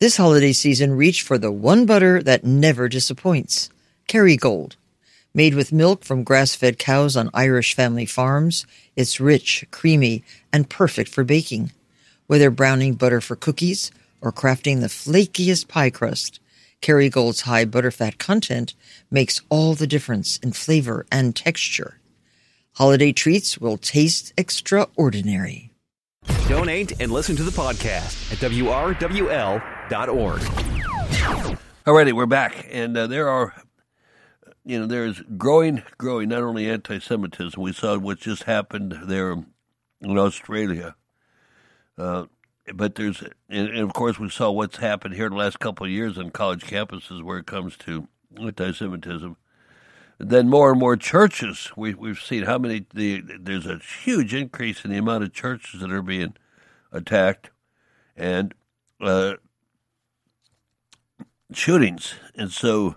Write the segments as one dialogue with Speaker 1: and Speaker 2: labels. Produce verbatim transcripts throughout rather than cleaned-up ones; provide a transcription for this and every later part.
Speaker 1: This holiday season, reach for the one butter that never disappoints, Kerrygold. Made with milk from grass-fed cows on Irish family farms, it's rich, creamy, and perfect for baking. Whether browning butter for cookies or crafting the flakiest pie crust, Kerrygold's high butterfat content makes all the difference in flavor and texture. Holiday treats will taste extraordinary.
Speaker 2: Donate and listen to the podcast at W R W L dot org.
Speaker 3: Alrighty, we're back, and uh, there are, you know, there's growing, growing not only anti-Semitism. We saw what just happened there in Australia, uh, but there's, and, and of course, we saw what's happened here in the last couple of years on college campuses where it comes to anti-Semitism. Then more and more churches, we, we've seen how many, the, there's a huge increase in the amount of churches that are being attacked and uh, shootings. And so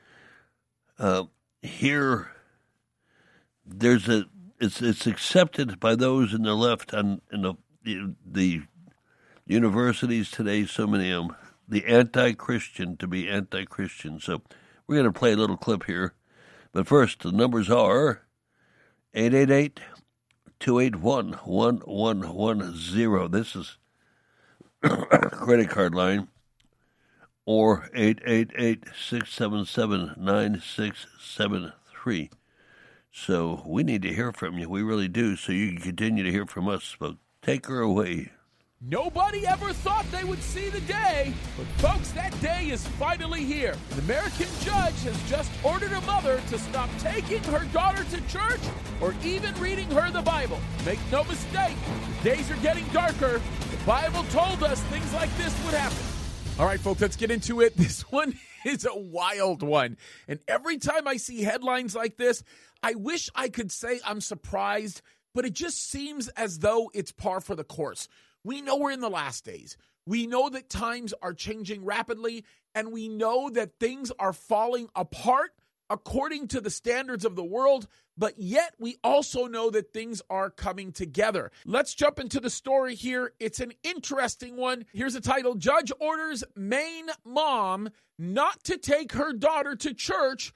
Speaker 3: uh, here, there's a, it's it's accepted by those in the left and in the, the, the universities today, so many of them, the anti-Christian to be anti-Christian. So we're going to play a little clip here. But first, the numbers are eight eight eight, two eight one, one one one zero. This is credit card line. Or eight eight eight, six seven seven, nine six seven three. So we need to hear from you. We really do. So you can continue to hear from us. But take her away.
Speaker 4: Nobody ever thought they would see the day, but folks, that day is finally here. An American judge has just ordered a mother to stop taking her daughter to church or even reading her the Bible. Make no mistake, the days are getting darker. The Bible told us things like this would happen. All right, folks, let's get into it. This one is a wild one. And every time I see headlines like this, I wish I could say I'm surprised, but it just seems as though it's par for the course. We know we're in the last days. We know that times are changing rapidly, and we know that things are falling apart according to the standards of the world, but yet we also know that things are coming together. Let's jump into the story here. It's an interesting one. Here's the title: Judge orders Maine mom not to take her daughter to church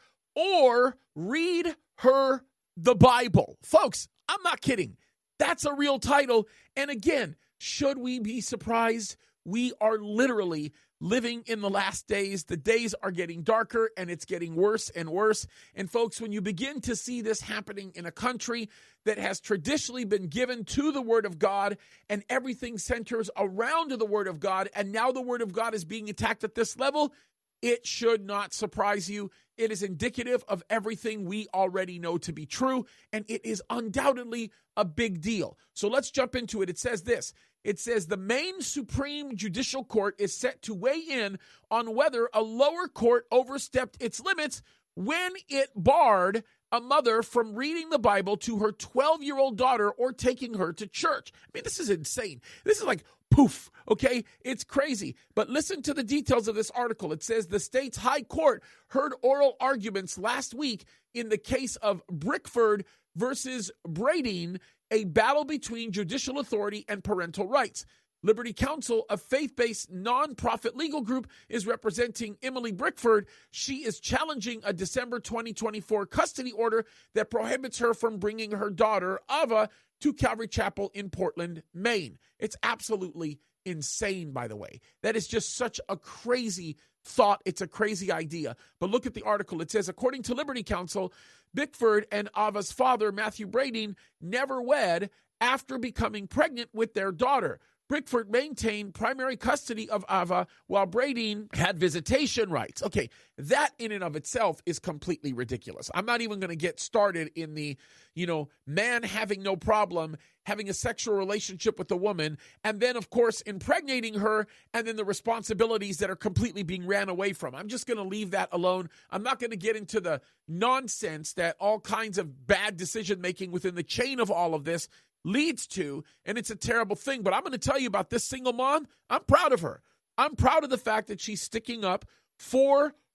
Speaker 4: or read her the Bible. Folks, I'm not kidding. That's a real title. And again, should we be surprised? We are literally living in the last days. The days are getting darker and it's getting worse and worse. And folks, when you begin to see this happening in a country that has traditionally been given to the Word of God and everything centers around the Word of God, and now the Word of God is being attacked at this level, it should not surprise you. It is indicative of everything we already know to be true, and it is undoubtedly a big deal. So let's jump into it. It says this. It says the Maine Supreme Judicial Court is set to weigh in on whether a lower court overstepped its limits when it barred a mother from reading the Bible to her twelve-year-old daughter or taking her to church. I mean, this is insane. This is like poof, okay? It's crazy. But listen to the details of this article. It says the state's high court heard oral arguments last week in the case of Brickford versus Bradeen, a battle between judicial authority and parental rights. Liberty Counsel, a faith-based nonprofit legal group, is representing Emily Brickford. She is challenging a December twenty twenty-four custody order that prohibits her from bringing her daughter, Ava, to Calvary Chapel in Portland, Maine. It's absolutely insane, by the way. That is just such a crazy thought. It's a crazy idea. But look at the article. It says, according to Liberty Counsel, Bickford and Ava's father, Matthew Bradeen, never wed after becoming pregnant with their daughter. Brickford maintained primary custody of Ava while Bradeen had visitation rights. Okay, that in and of itself is completely ridiculous. I'm not even going to get started in the, you know, man having no problem having a sexual relationship with a woman and then, of course, impregnating her and then the responsibilities that are completely being ran away from. I'm just going to leave that alone. I'm not going to get into the nonsense that all kinds of bad decision-making within the chain of all of this leads to, and it's a terrible thing. But I'm going to tell you about this single mom. I'm proud of her. I'm proud of the fact that she's sticking up for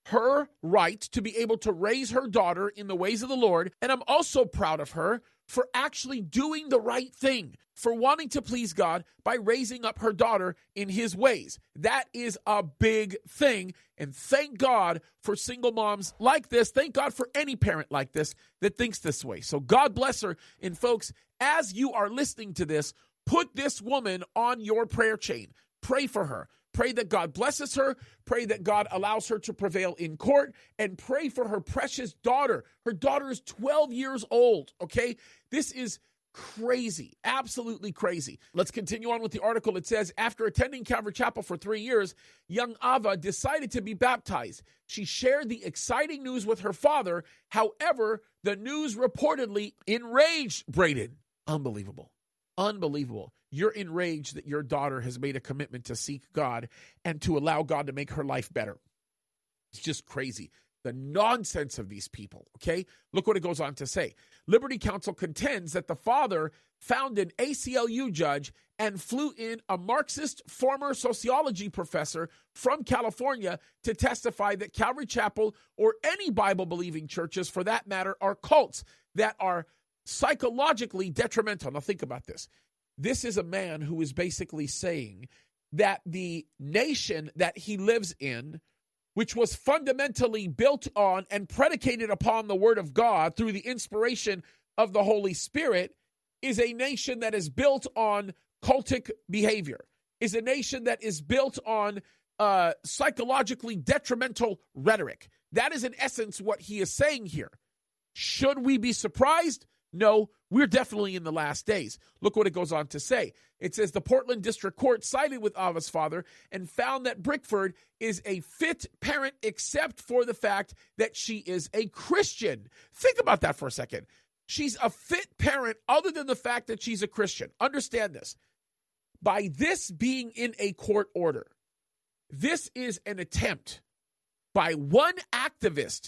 Speaker 4: her right to be able to raise her daughter in the ways of the Lord. And I'm also proud of her for actually doing the right thing, for wanting to please God by raising up her daughter in his ways. That is a big thing. And thank God for single moms like this. Thank God for any parent like this that thinks this way. So God bless her. And folks, as you are listening to this, put this woman on your prayer chain. Pray for her. Pray that God blesses her. Pray that God allows her to prevail in court. And pray for her precious daughter. Her daughter is twelve years old, okay? This is crazy, absolutely crazy. Let's continue on with the article. It says, after attending Calvary Chapel for three years, young Ava decided to be baptized. She shared the exciting news with her father. However, the news reportedly enraged Braden. Unbelievable. Unbelievable. You're enraged that your daughter has made a commitment to seek God and to allow God to make her life better. It's just crazy. The nonsense of these people, okay? Look what it goes on to say. Liberty Counsel contends that the father found an A C L U judge and flew in a Marxist former sociology professor from California to testify that Calvary Chapel or any Bible-believing churches, for that matter, are cults that are psychologically detrimental. Now think about this. This is a man who is basically saying that the nation that he lives in, which was fundamentally built on and predicated upon the word of God through the inspiration of the Holy Spirit, is a nation that is built on cultic behavior, is a nation that is built on uh, psychologically detrimental rhetoric. That is in essence what he is saying here. Should we be surprised? No, we're definitely in the last days. Look what it goes on to say. It says the Portland District Court sided with Ava's father and found that Bickford is a fit parent except for the fact that she is a Christian. Think about that for a second. She's a fit parent other than the fact that she's a Christian. Understand this. By this being in a court order, this is an attempt by one activist,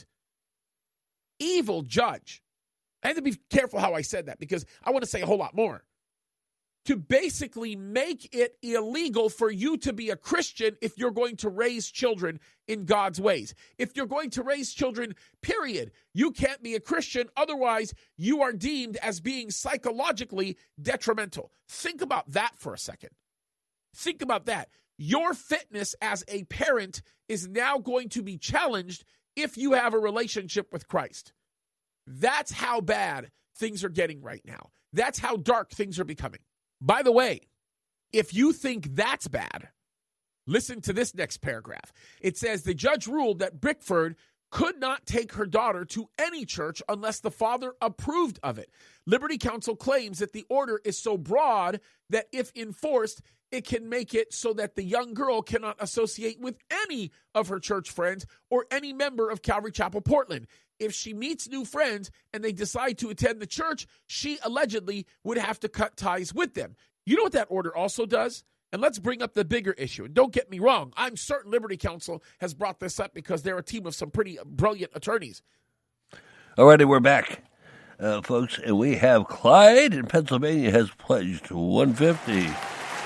Speaker 4: evil judge. I have to be careful how I said that because I want to say a whole lot more. To basically make it illegal for you to be a Christian if you're going to raise children in God's ways. If you're going to raise children, period, you can't be a Christian. Otherwise, you are deemed as being psychologically detrimental. Think about that for a second. Think about that. Your fitness as a parent is now going to be challenged if you have a relationship with Christ. That's how bad things are getting right now. That's how dark things are becoming. By the way, if you think that's bad, listen to this next paragraph. It says, the judge ruled that Bickford could not take her daughter to any church unless the father approved of it. Liberty Counsel claims that the order is so broad that if enforced, it can make it so that the young girl cannot associate with any of her church friends or any member of Calvary Chapel Portland. If she meets new friends and they decide to attend the church, she allegedly would have to cut ties with them. You know what that order also does? And let's bring up the bigger issue. And don't get me wrong, I'm certain Liberty Counsel has brought this up because they're a team of some pretty brilliant attorneys.
Speaker 3: All righty, we're back, uh, folks, and we have Clyde in Pennsylvania has pledged one hundred fifty dollars.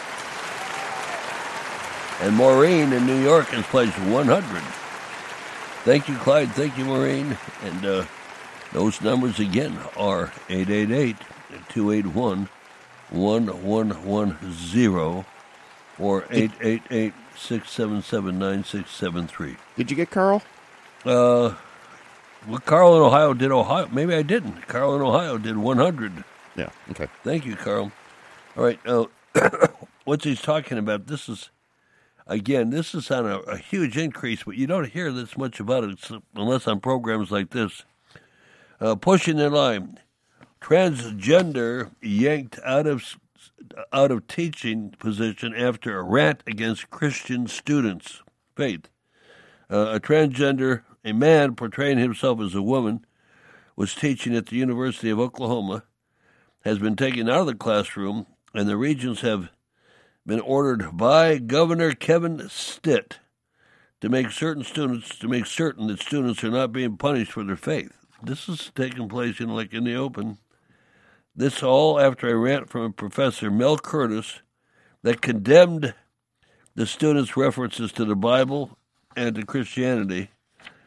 Speaker 3: And Maureen in New York has pledged one hundred dollars. Thank you, Clyde. Thank you, Maureen. And uh, those numbers again are eight eight eight, two eight one, one one one zero or eight eight eight, six seven seven, nine six seven three.
Speaker 5: Did you get Carl?
Speaker 3: Uh, well, Carl in Ohio did Ohio. Maybe I didn't. Carl in Ohio did one hundred.
Speaker 5: Yeah, okay.
Speaker 3: Thank you, Carl. All right. Uh, what he's talking about, this is... Again, this is on a, a huge increase, but you don't hear this much about it unless on programs like this. Uh, pushing the line, transgender yanked out of out of teaching position after a rant against Christian students' faith. Uh, a transgender, a man portraying himself as a woman, was teaching at the University of Oklahoma, has been taken out of the classroom, and the Regents have been ordered by Governor Kevin Stitt to make certain students to make certain that students are not being punished for their faith. This is taking place in like in the open. This all after a rant from Professor Mel Curtis that condemned the students' references to the Bible and to Christianity.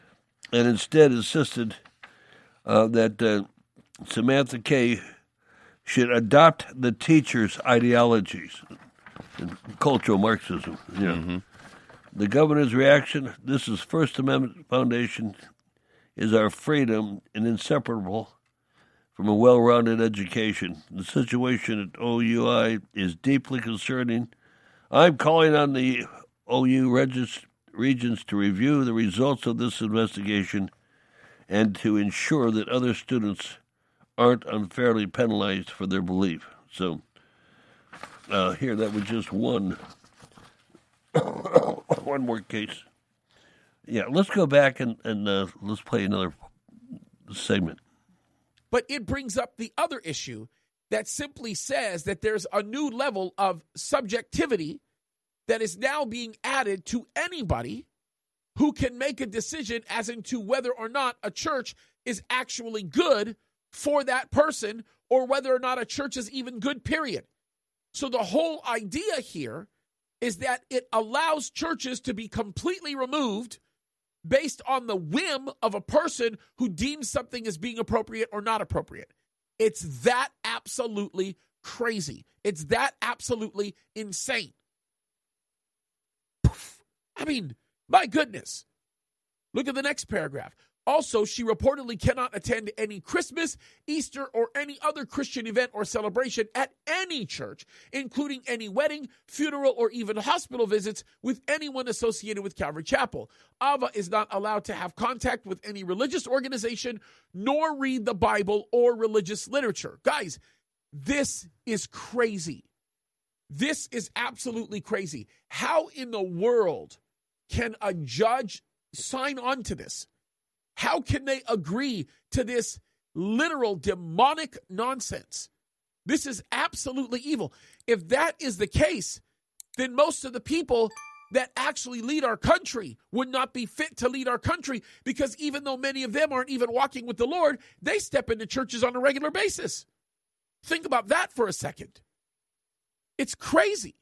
Speaker 3: and instead insisted uh, that uh, Samantha Kay should adopt the teacher's ideologies and cultural Marxism. Yeah. Mm-hmm. The governor's reaction, this is First Amendment foundation, is our freedom and inseparable from a well-rounded education. The situation at O U I is deeply concerning. I'm calling on the O U regis- regents to review the results of this investigation and to ensure that other students aren't unfairly penalized for their belief. So uh, here, that was just one one more case. Yeah, let's go back and, and uh, let's play another segment.
Speaker 4: But it brings up the other issue that simply says that there's a new level of subjectivity that is now being added to anybody who can make a decision as into whether or not a church is actually good for that person or whether or not a church is even good, period. So the whole idea here is that it allows churches to be completely removed based on the whim of a person who deems something as being appropriate or not appropriate. It's that absolutely crazy. It's that absolutely insane. Poof. I mean, my goodness. Look at the next paragraph. Also, she reportedly cannot attend any Christmas, Easter, or any other Christian event or celebration at any church, including any wedding, funeral, or even hospital visits with anyone associated with Calvary Chapel. Ava is not allowed to have contact with any religious organization, nor read the Bible or religious literature. Guys, this is crazy. This is absolutely crazy. How in the world can a judge sign on to this? How can they agree to this literal demonic nonsense? This is absolutely evil. If that is the case, then most of the people that actually lead our country would not be fit to lead our country, because even though many of them aren't even walking with the Lord, they step into churches on a regular basis. Think about that for a second. It's crazy.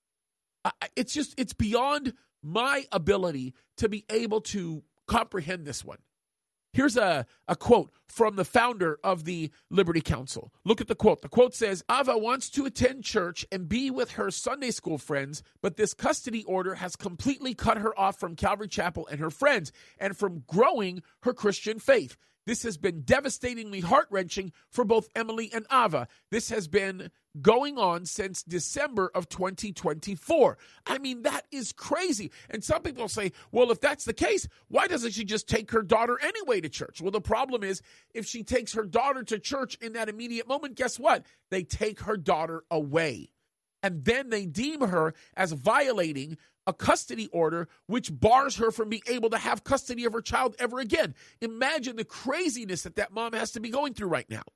Speaker 4: It's just, it's beyond my ability to be able to comprehend this one. Here's a, a quote from the founder of the Liberty Counsel. Look at the quote. The quote says, Ava wants to attend church and be with her Sunday school friends, but this custody order has completely cut her off from Calvary Chapel and her friends and from growing her Christian faith. This has been devastatingly heart-wrenching for both Emily and Ava. This has been going on since December of twenty twenty-four. I mean, that is crazy. And some people say, well, if that's the case, why doesn't she just take her daughter anyway to church? Well, the problem is, if she takes her daughter to church in that immediate moment, guess what? They take her daughter away. And then they deem her as violating a custody order, which bars her from being able to have custody of her child ever again. Imagine the craziness that that mom has to be going through right now.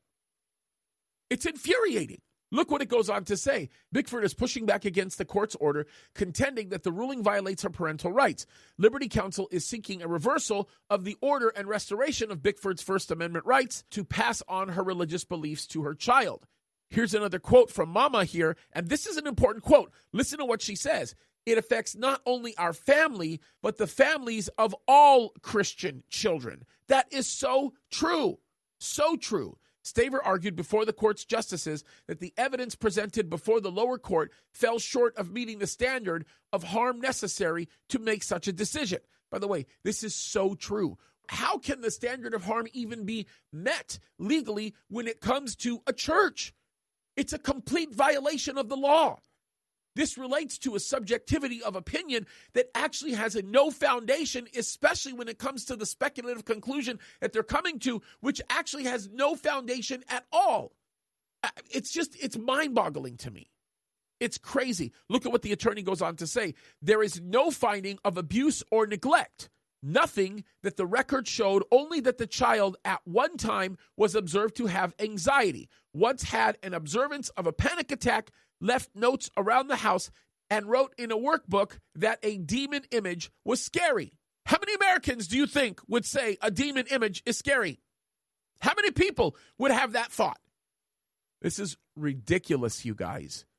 Speaker 4: It's infuriating. Look what it goes on to say. Bickford is pushing back against the court's order, contending that the ruling violates her parental rights. Liberty Counsel is seeking a reversal of the order and restoration of Bickford's First Amendment rights to pass on her religious beliefs to her child. Here's another quote from Mama here, and this is an important quote. Listen to what she says. It affects not only our family, but the families of all Christian children. That is so true. So true. Staver argued before the court's justices that the evidence presented before the lower court fell short of meeting the standard of harm necessary to make such a decision. By the way, this is so true. How can the standard of harm even be met legally when it comes to a church? It's a complete violation of the law. This relates to a subjectivity of opinion that actually has a no foundation, especially when it comes to the speculative conclusion that they're coming to, which actually has no foundation at all. It's just, it's mind-boggling to me. It's crazy. Look at what the attorney goes on to say. There is no finding of abuse or neglect. Nothing that the record showed, only that the child at one time was observed to have anxiety, once had an observance of a panic attack, left notes around the house, and wrote in a workbook that a demon image was scary. How many Americans do you think would say a demon image is scary? How many people would have that thought? This is ridiculous, you guys.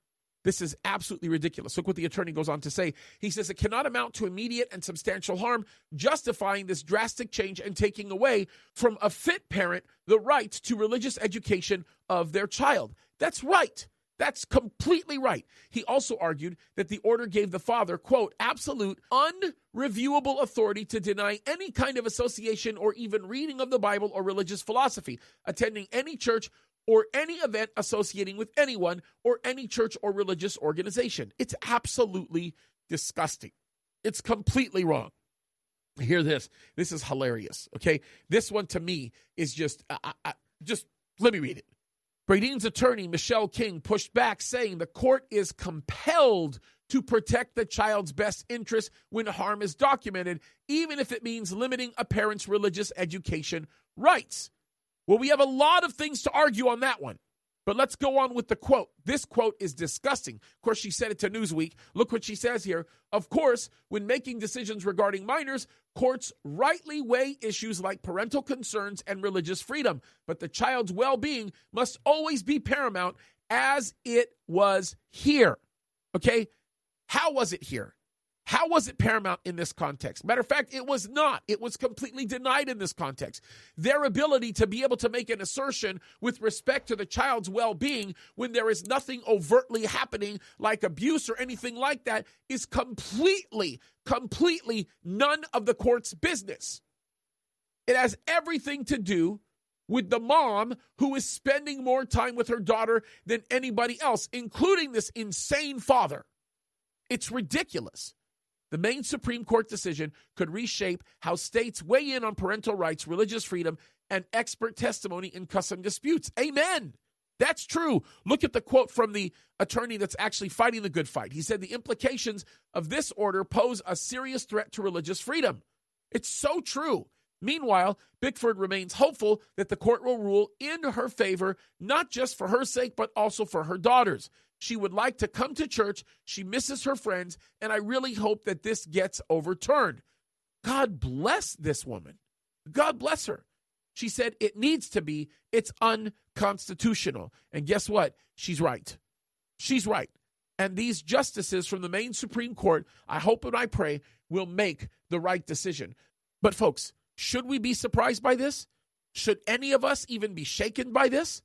Speaker 4: This is absolutely ridiculous. Look what the attorney goes on to say. He says it cannot amount to immediate and substantial harm, justifying this drastic change and taking away from a fit parent the right to religious education of their child. That's right. That's completely right. He also argued that the order gave the father, quote, absolute, unreviewable authority to deny any kind of association or even reading of the Bible or religious philosophy, attending any church or any event associating with anyone or any church or religious organization. It's absolutely disgusting. It's completely wrong. Hear this. This is hilarious, okay? This one to me is just, uh, uh, just let me read it. Bradine's attorney, Michelle King, pushed back, saying the court is compelled to protect the child's best interest when harm is documented, even if it means limiting a parent's religious education rights. Well, we have a lot of things to argue on that one. But let's go on with the quote. This quote is disgusting. Of course, she said it to Newsweek. Look what she says here. Of course, when making decisions regarding minors, courts rightly weigh issues like parental concerns and religious freedom. But the child's well-being must always be paramount, as it was here. Okay? How was it here? How was it paramount in this context? Matter of fact, it was not. It was completely denied in this context. Their ability to be able to make an assertion with respect to the child's well-being when there is nothing overtly happening like abuse or anything like that is completely, completely none of the court's business. It has everything to do with the mom who is spending more time with her daughter than anybody else, including this insane father. It's ridiculous. The Maine Supreme Court decision could reshape how states weigh in on parental rights, religious freedom, and expert testimony in custom disputes. Amen. That's true. Look at the quote from the attorney that's actually fighting the good fight. He said the implications of this order pose a serious threat to religious freedom. It's so true. Meanwhile, Bickford remains hopeful that the court will rule in her favor, not just for her sake, but also for her daughters. She would like to come to church. She misses her friends, and I really hope that this gets overturned. God bless this woman. God bless her. She said it needs to be. It's unconstitutional. And guess what? She's right. She's right. And these justices from the Maine Supreme Court, I hope and I pray, will make the right decision. But folks, should we be surprised by this? Should any of us even be shaken by this?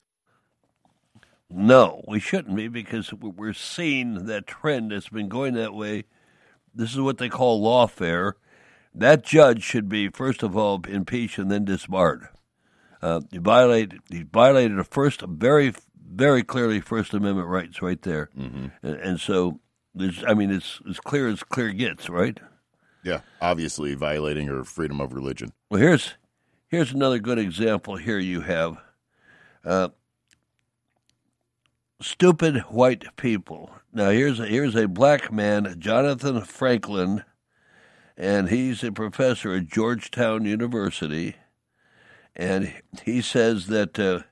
Speaker 3: No, we shouldn't be, because we're seeing that trend that's been going that way. This is what they call lawfare. That judge should be, first of all, impeached and then disbarred. Uh, he violated he violated a first, very, very clearly First Amendment rights right there. Mm-hmm. And, and so, there's, I mean, it's as clear as clear gets, right?
Speaker 5: Yeah, obviously violating her freedom of religion.
Speaker 3: Well, here's here's another good example. Here you have. Uh, Stupid white people. Now, here's a, here's a black man, Jonathan Franklin, and he's a professor at Georgetown University, and he says that uh,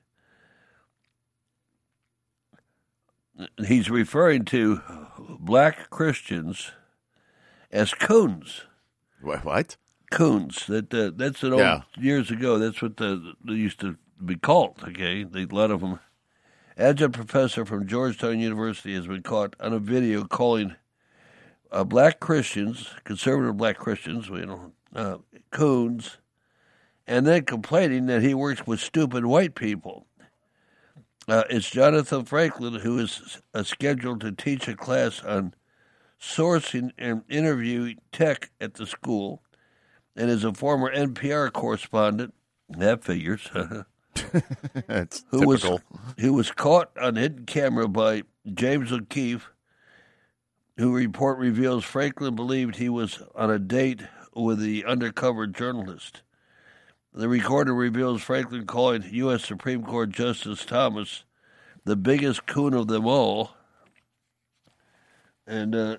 Speaker 3: he's referring to black Christians as coons.
Speaker 5: What?
Speaker 3: Coons. That uh, that's an old,
Speaker 5: yeah.
Speaker 3: years ago. That's what the, they used to be called. Okay, they, a lot of them. Adjunct professor from Georgetown University has been caught on a video calling uh, black Christians, conservative black Christians, you know, uh, coons, and then complaining that he works with stupid white people. Uh, it's Jonathan Franklin, who is uh, scheduled to teach a class on sourcing and interviewing tech at the school, and is a former N P R correspondent. That figures.
Speaker 5: That's
Speaker 3: who
Speaker 5: typical.
Speaker 3: was who was caught on hidden camera by James O'Keefe, who report reveals Franklin believed he was on a date with the undercover journalist. The recorder reveals Franklin calling U S Supreme Court Justice Thomas the biggest coon of them all. And uh,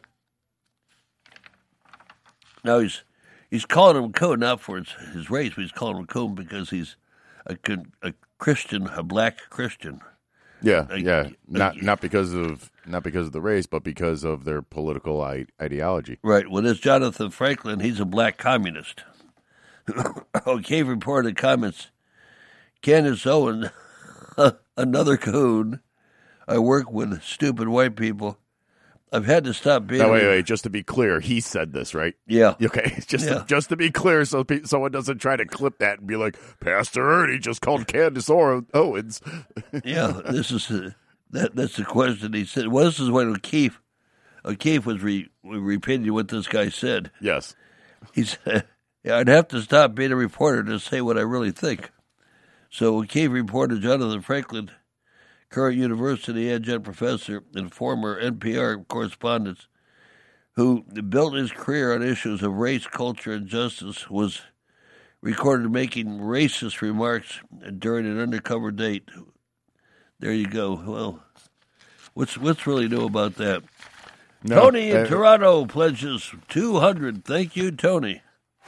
Speaker 3: now he's he's calling him coon not for his, his race, but he's calling him coon because he's a, a Christian, a black Christian.
Speaker 5: Yeah,
Speaker 3: a,
Speaker 5: yeah.
Speaker 3: A,
Speaker 5: not not because of not because of the race, but because of their political I- ideology.
Speaker 3: Right. Well, this Jonathan Franklin, he's a black communist. Okay, reported comments. Candace Owen, another coon. I work with stupid white people. I've had to stop being.
Speaker 5: No, wait, wait. Just to be clear, he said this, right?
Speaker 3: Yeah.
Speaker 5: Okay. Just
Speaker 3: Yeah.
Speaker 5: to, just to be clear, so pe- someone doesn't try to clip that and be like, Pastor Ernie just called Candace Owens.
Speaker 3: Yeah. This is uh, that. That's the question he said. Well, this is when O'Keefe, O'Keefe was re, repeating what this guy said.
Speaker 5: Yes.
Speaker 3: He said, yeah, "I'd have to stop being a reporter to say what I really think." So O'Keefe reported Jonathan Franklin, current university adjunct professor and former N P R correspondent, who built his career on issues of race, culture, and justice, was recorded making racist remarks during an undercover date. There you go. Well, what's what's really new about that?
Speaker 5: No,
Speaker 3: Tony in
Speaker 5: uh,
Speaker 3: Toronto pledges two hundred. Thank you, Tony.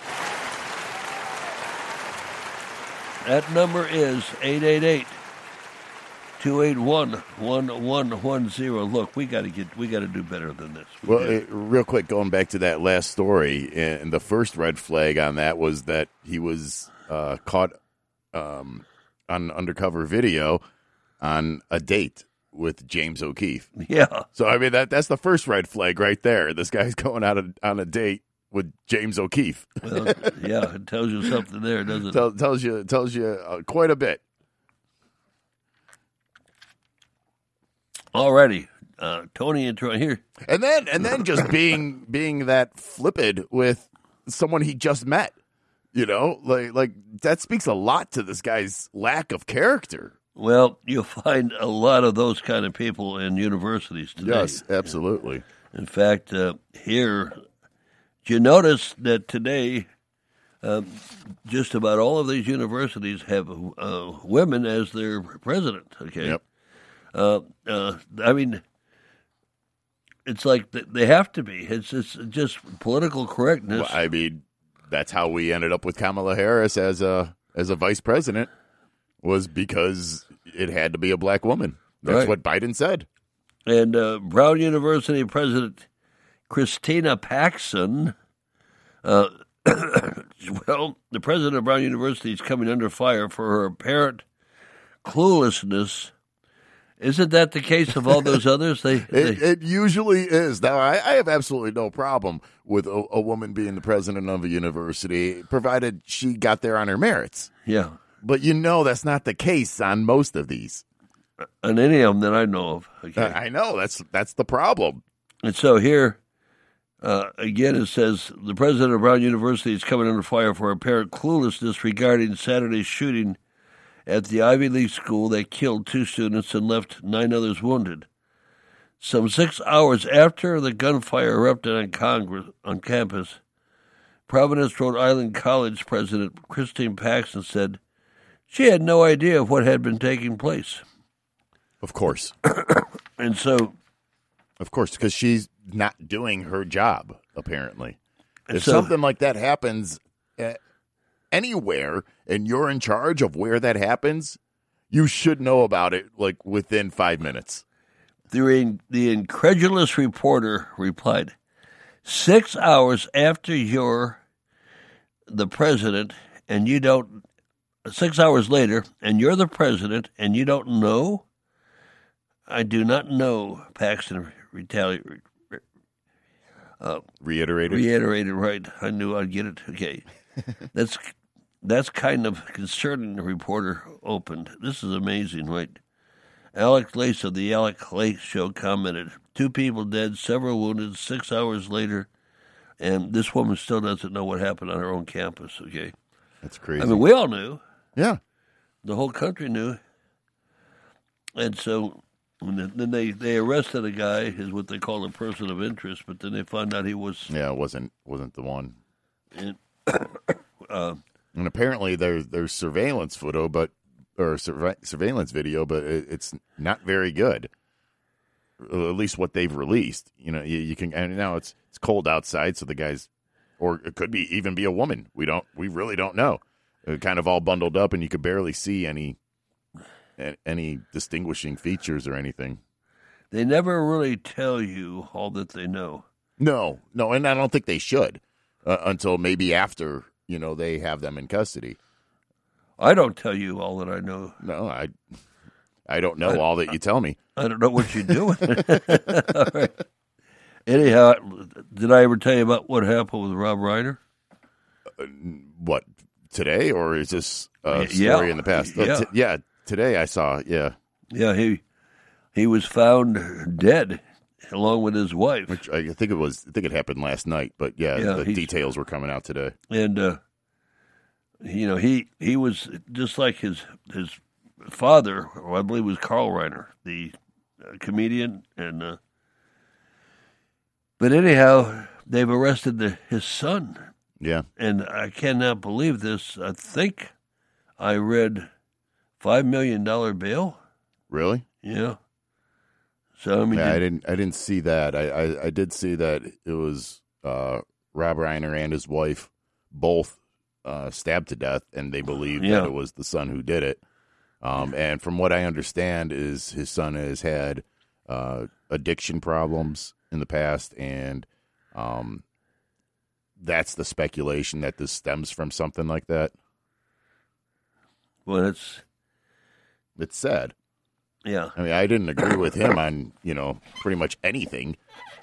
Speaker 3: That number is eight eight eight, two eight one, one one one zero. Look, we got to get, we got to do better than this. We
Speaker 5: Well, it, real quick, going back to that last story, and the first red flag on that was that he was uh, caught um, on undercover video on a date with James O'Keefe.
Speaker 3: Yeah.
Speaker 5: So, I mean, that that's the first red flag right there. This guy's going out on, on a date with James O'Keefe.
Speaker 3: Well, yeah, it tells you something there, doesn't it?
Speaker 5: Tell, tells you tells you uh, quite a bit.
Speaker 3: Alrighty, uh, Tony and Troy here.
Speaker 5: And then and then just being being that flippant with someone he just met. You know, like like that speaks a lot to this guy's lack of character.
Speaker 3: Well, you'll find a lot of those kind of people in universities today.
Speaker 5: Yes, absolutely.
Speaker 3: In fact, uh, here, do you notice that today, um, just about all of these universities have uh, women as their president? Okay.
Speaker 5: Yep.
Speaker 3: Uh, uh, I mean, it's like th- they have to be. It's it's just political correctness.
Speaker 5: Well, I mean, that's how we ended up with Kamala Harris as a as a vice president, was because it had to be a black woman. That's
Speaker 3: Right.
Speaker 5: what Biden said.
Speaker 3: And uh, Brown University President Christina Paxson, uh, well, the president of Brown University is coming under fire for her apparent cluelessness. Isn't that the case of all those others? They, they
Speaker 5: It, it usually is. Now, I, I have absolutely no problem with a, a woman being the president of a university, provided she got there on her merits.
Speaker 3: yeah,
Speaker 5: But you know that's not the case on most of these.
Speaker 3: on any of them that I know of. Okay.
Speaker 5: I know that's that's the problem.
Speaker 3: And so here, uh, again, it says the president of Brown University is coming under fire for apparent cluelessness regarding Saturday's shooting at the Ivy League school that killed two students and left nine others wounded. Some six hours after the gunfire erupted on Congress on campus, Providence, Rhode Island College President Christine Paxson said she had no idea of what had been taking place.
Speaker 5: Of course.
Speaker 3: And so,
Speaker 5: Of course, because she's not doing her job, apparently. If
Speaker 3: so-
Speaker 5: something like that happens uh, anywhere and you're in charge of where that happens, you should know about it like within five minutes.
Speaker 3: the, the incredulous reporter replied, six hours after you're the president and you don't, six hours later, and you're the president and you don't know? I do not know, Paxton retaliated. Uh,
Speaker 5: Reiterated.
Speaker 3: reiterated, right. I knew I'd get it. Okay. That's that's kind of concerning, the reporter opened. This is amazing, right? Alec Lace of the Alec Lace Show commented, two people dead, several wounded, six hours later, and this woman still doesn't know what happened on her own campus, okay?
Speaker 5: That's crazy.
Speaker 3: I mean, we all knew.
Speaker 5: yeah.
Speaker 3: The whole country knew. And so when then they, they arrested a guy, is what they call a person of interest, but then they found out he was...
Speaker 5: Yeah, it wasn't wasn't the one.
Speaker 3: In, uh,
Speaker 5: And apparently there's there's surveillance photo, but or surve- surveillance video, but it, it's not very good. At least what they've released. You know, you, you can. And now it's it's cold outside, so the guys, or it could be even be a woman. We don't. We really don't know. They're kind of all bundled up, and you could barely see any any distinguishing features or anything.
Speaker 3: They never really tell you all that they know.
Speaker 5: No, no, and I don't think they should uh, until maybe after, you know, they have them in custody.
Speaker 3: I don't tell you all that I know.
Speaker 5: No, I I don't know
Speaker 3: I-
Speaker 5: all that you tell me.
Speaker 3: I don't know what you're doing. All right. Anyhow, did I ever tell you about what happened with Rob Reiner?
Speaker 5: Uh, what, today, or is this a
Speaker 3: Yeah.
Speaker 5: story in the past? Uh,
Speaker 3: Yeah.
Speaker 5: t- yeah, today I saw, yeah.
Speaker 3: Yeah, he he was found dead along with his wife.
Speaker 5: Which I think it was, I think it happened last night, but yeah,
Speaker 3: Yeah,
Speaker 5: the
Speaker 3: he's-
Speaker 5: details were coming out today.
Speaker 3: And, uh, you know, he, he was just like his his father, or I believe it was Carl Reiner, the uh, comedian. And uh, But anyhow, they've arrested the, his son.
Speaker 5: Yeah.
Speaker 3: And I cannot believe this. I think I read five million dollars bail.
Speaker 5: Really?
Speaker 3: Yeah. So, I mean,
Speaker 5: Yeah, I
Speaker 3: did-
Speaker 5: didn't. I didn't see that. I, I, I did see that it was uh, Rob Reiner and his wife both uh, stabbed to death, and they believe
Speaker 3: Yeah.
Speaker 5: that it was the son who did it. Um, and from what I understand, is his son has had uh, addiction problems in the past, and um, that's the speculation that this stems from something like that.
Speaker 3: well, it's,
Speaker 5: It's sad.
Speaker 3: yeah.
Speaker 5: I mean, I didn't agree with him on, you know, pretty much anything,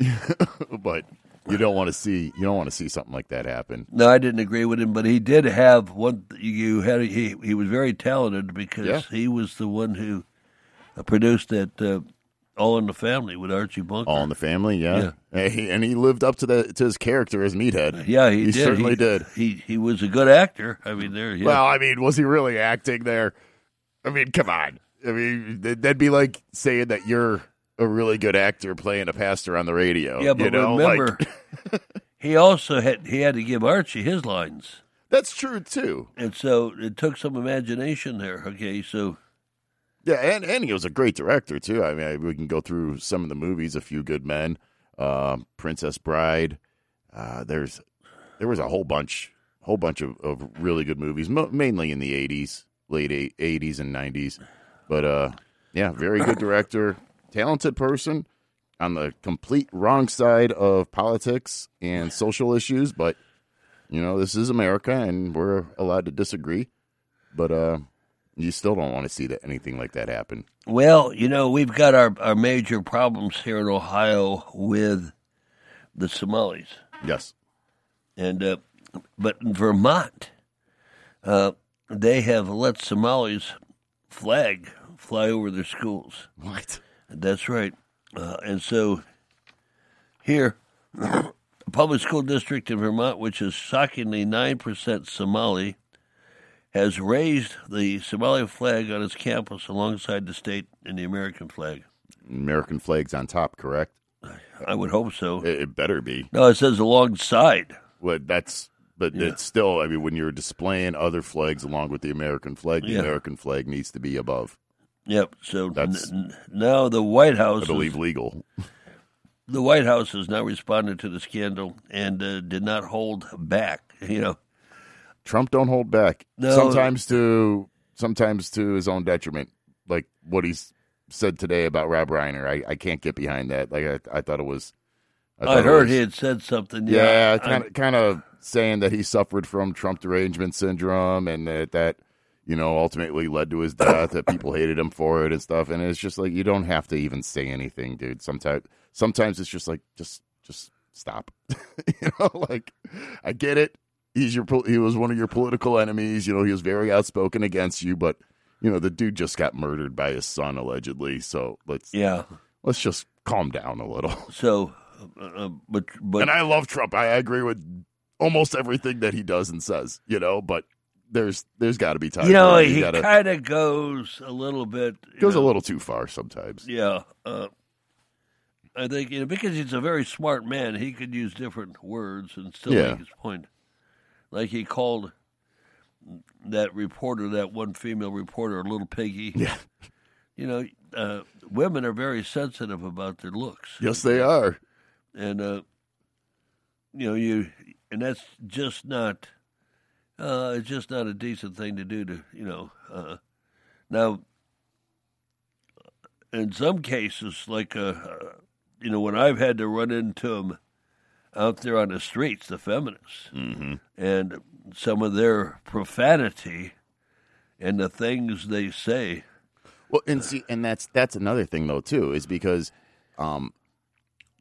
Speaker 5: but you don't want to see you don't want to see something like that happen.
Speaker 3: No, I didn't agree with him, but he did have one. You had he he was very talented because
Speaker 5: Yeah.
Speaker 3: he was the one who uh, produced that uh, All in the Family with Archie Bunker.
Speaker 5: All in the Family, yeah, And, he, and he lived up to the to his character as Meathead.
Speaker 3: yeah, he,
Speaker 5: he
Speaker 3: did.
Speaker 5: certainly
Speaker 3: he,
Speaker 5: did.
Speaker 3: He he was a good actor. I mean, there. Yeah.
Speaker 5: Well, I mean, was he really acting there? I mean, come on. I mean, that'd be like saying that you're a really good actor playing a pastor on the radio.
Speaker 3: yeah, but
Speaker 5: you know?
Speaker 3: remember,
Speaker 5: Like,
Speaker 3: he also had he had to give Archie his lines,
Speaker 5: that's true too.
Speaker 3: and so it took some imagination there. Okay, so
Speaker 5: Yeah, and, and he was a great director too. I mean, we can go through some of the movies: A Few Good Men, uh, Princess Bride. Uh, there's there was a whole bunch, whole bunch of, of really good movies, mo- mainly in the eighties, late eight- eighties and nineties. But uh, yeah, very good director, talented person on the complete wrong side of politics and social issues. But you know, this is America, and we're allowed to disagree. But uh, you still don't want to see that anything like that happen.
Speaker 3: well, you know, we've got our our major problems here in Ohio with the Somalis.
Speaker 5: Yes.
Speaker 3: And uh, but in Vermont, uh, they have let Somalis flag fly over their schools.
Speaker 5: What?
Speaker 3: That's right. Uh, and so here, a public school district in Vermont, which is shockingly nine percent Somali, has raised the Somali flag on its campus alongside the state and the American flag.
Speaker 5: American flag's on top, correct?
Speaker 3: I would hope so.
Speaker 5: It, it better be.
Speaker 3: No, it says alongside.
Speaker 5: Well, that's, but
Speaker 3: Yeah.
Speaker 5: it's still. I mean, when you're displaying other flags along with the American flag, the
Speaker 3: Yeah.
Speaker 5: American flag needs to be above.
Speaker 3: Yep. So
Speaker 5: That's-
Speaker 3: n- n- now the White House
Speaker 5: I believe
Speaker 3: is-
Speaker 5: legal.
Speaker 3: the White House has now responded to the scandal and uh, did not hold back. You know,
Speaker 5: Trump don't hold back.
Speaker 3: No.
Speaker 5: Sometimes to sometimes to his own detriment, like what he's said today about Rob Reiner. I, I can't get behind that. Like I, I thought it was.
Speaker 3: I,
Speaker 5: thought it
Speaker 3: heard
Speaker 5: was-
Speaker 3: he had said something.
Speaker 5: Yeah,
Speaker 3: Yeah,
Speaker 5: kind of, kind of saying that he suffered from Trump derangement syndrome, and that that you know ultimately led to his death. That people hated him for it and stuff. And it's just like you don't have to even say anything, dude. Sometimes, sometimes it's just like just, just stop. you know, like I get it. He's your, pol- he was one of your political enemies. You know, he was very outspoken against you, but you know the dude just got murdered by his son allegedly. So let's,
Speaker 3: yeah.
Speaker 5: let's just calm down a little.
Speaker 3: So, uh, uh, but but
Speaker 5: And I love Trump. I agree with almost everything that he does and says, you know, but there's there's got to be times
Speaker 3: you know
Speaker 5: where
Speaker 3: he
Speaker 5: gotta,
Speaker 3: kind of goes a little bit you
Speaker 5: goes
Speaker 3: know,
Speaker 5: a little too far sometimes.
Speaker 3: Yeah, uh, I think you know because he's a very smart man. He could use different words and still
Speaker 5: Yeah.
Speaker 3: make his point. Like he called that reporter, that one female reporter, a little piggy.
Speaker 5: Yeah.
Speaker 3: You know, uh, women are very sensitive about their looks.
Speaker 5: Yes, they are.
Speaker 3: and uh, you know you, and that's just not, uh, it's just not a decent thing to do. To you know, uh, now in some cases, like uh, uh, you know, when I've had to run into them out there on the streets, the feminists,
Speaker 5: Mm-hmm.
Speaker 3: and some of their profanity and the things they say.
Speaker 5: Well, and see, and that's that's another thing though too, is because um,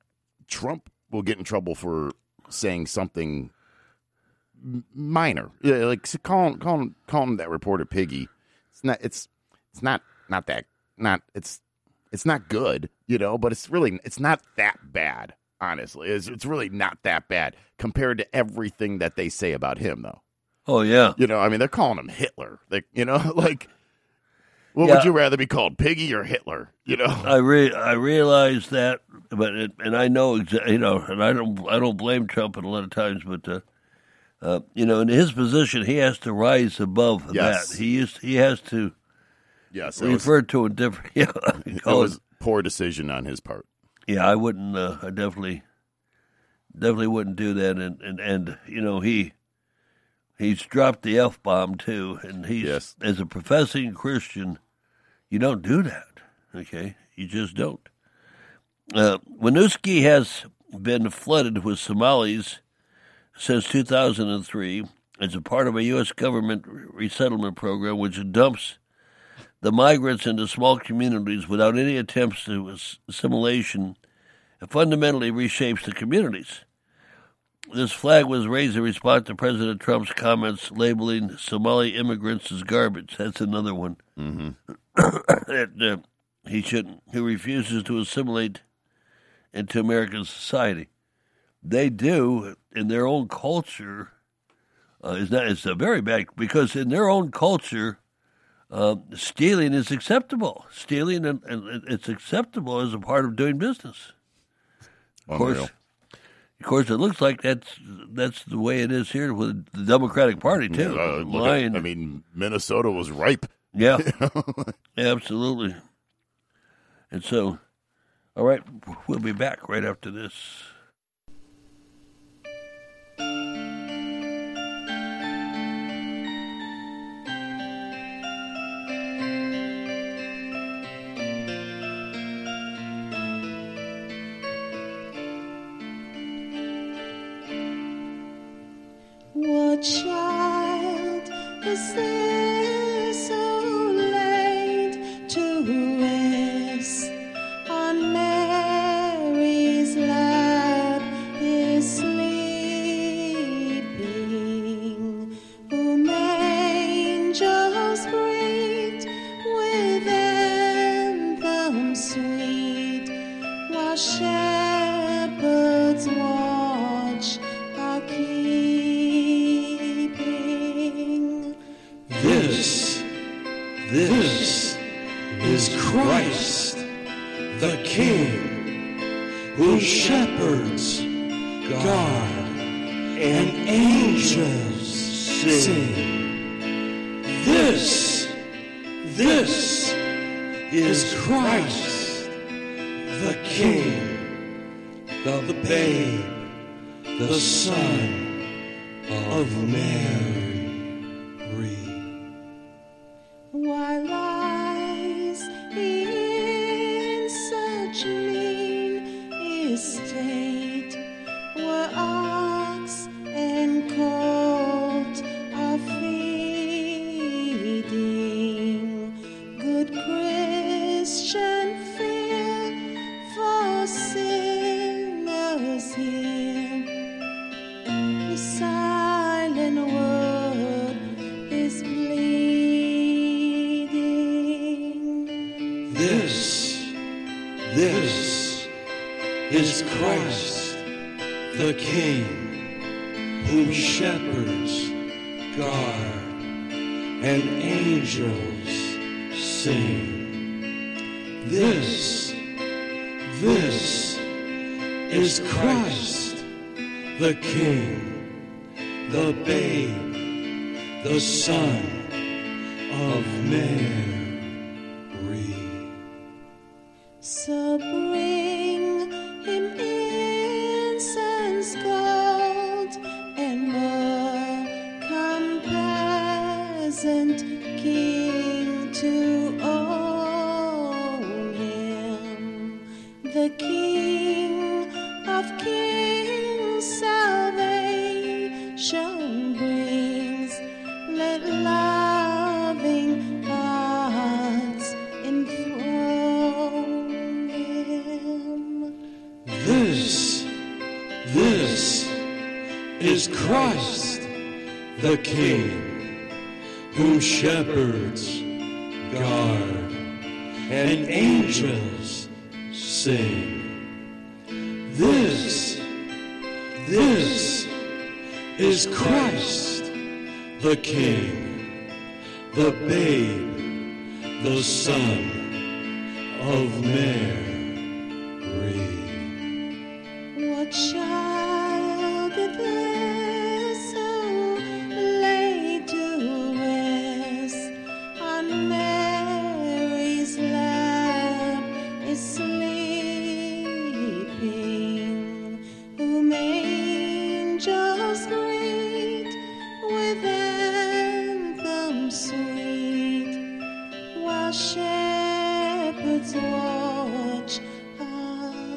Speaker 5: Trump will get in trouble for saying something minor, yeah, like calling calling calling that reporter piggy. It's not. It's it's not not that not. It's it's not good, you know. But it's really it's not that bad. Honestly, it's it's really not that bad compared to everything that they say about him, though.
Speaker 3: Oh yeah,
Speaker 5: you know. I mean, they're calling him Hitler. They, you know, like what
Speaker 3: yeah.
Speaker 5: would you rather be called, Piggy or Hitler? You know,
Speaker 3: I re- I realize that, but it, and I know exa- you know, and I don't I don't blame Trump a lot of times, but. Uh, Uh, you know, in his position, he has to rise above
Speaker 5: yes.
Speaker 3: that. He used, he has to
Speaker 5: yes,
Speaker 3: refer
Speaker 5: was,
Speaker 3: to a different. Yeah,
Speaker 5: it was a poor decision on his part.
Speaker 3: Yeah, I wouldn't. Uh, I definitely, definitely wouldn't do that. And and, and you know, he he's dropped the F bomb too. And he's
Speaker 5: yes.
Speaker 3: as a professing Christian, you don't do that. Okay, you just don't. Uh, Winooski has been flooded with Somalis since two thousand three as a part of a U S government resettlement program which dumps the migrants into small communities without any attempts to assimilation and fundamentally reshapes the communities. This flag was raised in response to President Trump's comments labeling Somali immigrants as garbage. That's another one.
Speaker 5: Mm-hmm.
Speaker 3: that, uh, he shouldn't. He refuses to assimilate into American society. They do in their own culture. Uh, is that it's a very bad because in their own culture, uh, stealing is acceptable. Stealing and, and it's acceptable as a part of doing business. Of
Speaker 5: Unreal.
Speaker 3: course, of course, it looks like that's that's the way it is here with the Democratic Party too.
Speaker 5: Uh, look
Speaker 3: Lying.
Speaker 5: at, I mean, Minnesota was ripe.
Speaker 3: Yeah, absolutely. And so, all right, we'll be back right after this.
Speaker 6: What child is this so late to rest on Mary's lap is sleeping, whom angels greet with anthems sweet, while shepherds watch our keeping.
Speaker 7: This, this is Christ, the King, whom shepherds guard and angels sing. This, this is Christ, the King, the babe, the Son of Mary.
Speaker 6: While lies in such mean estate, where ox and colt are feeding, good Christian fear for sinners here, the silent word is bleeding.
Speaker 7: This, this is Christ, the King, whom shepherds guard and angels sing. This, this is Christ, the King, the babe, the Son of Mary.
Speaker 6: So bring him incense, gold, and myrrh. Come, peasant king, to own him, the King of kings. Salvation brings. Let loving hearts enthrone him.
Speaker 7: This, Christ the King, whom shepherds guard and angels sing. This, this is Christ the King, the babe, the Son of Mary.
Speaker 6: What child is this who laid to rest on Mary's lap is sleeping, whom angels greet with anthems sweet, while shepherds watch are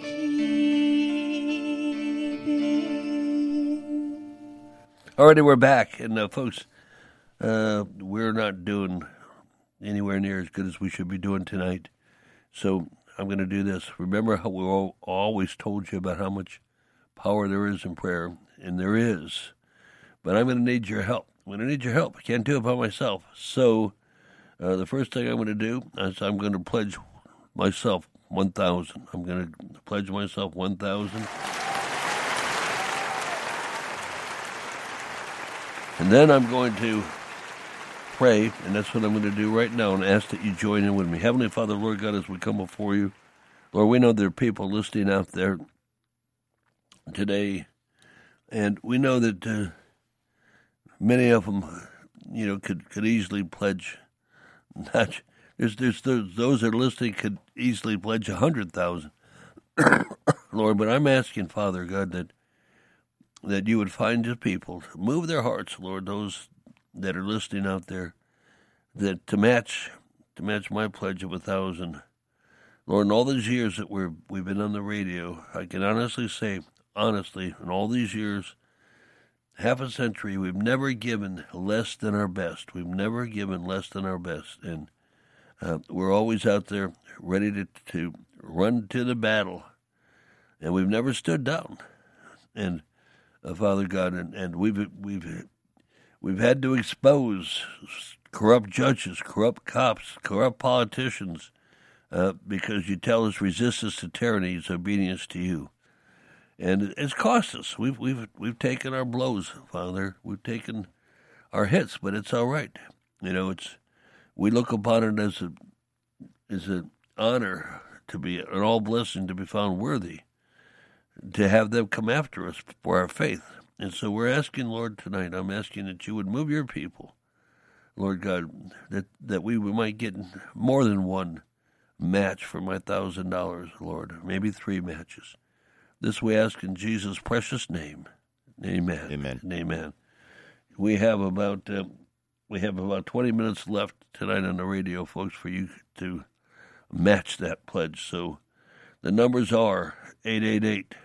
Speaker 6: keeping.
Speaker 3: Alrighty, we're back, and uh, folks, uh, we're not doing anywhere near as good as we should be doing tonight. So I'm going to do this. Remember how we all, always told you about how much power there is in prayer, and there is. But I'm going to need your help. I'm going to need your help. I can't do it by myself. So uh, the first thing I'm going to do is I'm going to pledge myself one thousand. I'm going to pledge myself one thousand. And then I'm going to pray, and that's what I'm going to do right now, and ask that you join in with me. Heavenly Father, Lord God, as we come before you, Lord, we know there are people listening out there today, and we know that uh, many of them, you know, could, could easily pledge. Not, there's, there's those, those that are listening could easily pledge a hundred thousand, Lord. But I'm asking, Father God, that that you would find your people, move their hearts, Lord, those that are listening out there, that to match to match my pledge of a thousand. Lord, in all these years that we're we've been on the radio, I can honestly say, honestly, in all these years, half a century, we've never given less than our best. We've never given less than our best, and uh, we're always out there ready to to run to the battle, and we've never stood down. And uh, Father God, and, and we've we've we've had to expose corrupt judges, corrupt cops, corrupt politicians, uh, because you tell us resistance to tyranny is obedience to you. And it's cost us. We've we've we've taken our blows, Father. We've taken our hits, but it's all right. You know, it's we look upon it as a as an honor to be an all blessing to be found worthy, to have them come after us for our faith. And so we're asking, Lord, tonight, I'm asking that you would move your people, Lord God, that, that we might get more than one match for my thousand dollars, Lord, maybe three matches. This we ask in Jesus' precious name. Amen.
Speaker 5: Amen.
Speaker 3: And amen. We have about uh, we have about twenty minutes left tonight on the radio, folks, for you to match that pledge. So the numbers are eight eight eight,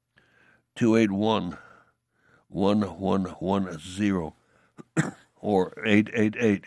Speaker 3: two eight one, one one one zero or eight eight eight,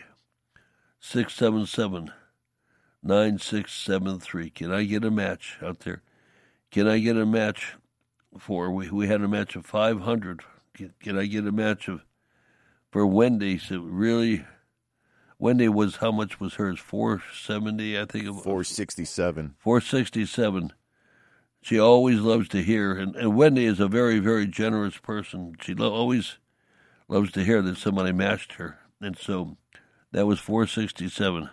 Speaker 3: six seven seven, nine six seven three. Can I get a match out there? Can I get a match for, we we had a match of five hundred. Can, can I get a match of, for Wendy? So really, Wendy was, how much was hers? four seventy, I think it was.
Speaker 5: four sixty-seven.
Speaker 3: four sixty-seven. She always loves to hear, and, and Wendy is a very, very generous person. She lo- always loves to hear that somebody matched her. And so that was four sixty-seven.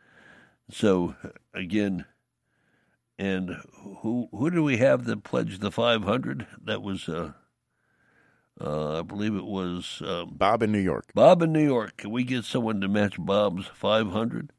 Speaker 3: So, again, and who who do we have that pledged the five hundred? That was, uh, uh, I believe it was... Um,
Speaker 5: Bob in New York.
Speaker 3: Bob in New York. Can we get someone to match Bob's five hundred?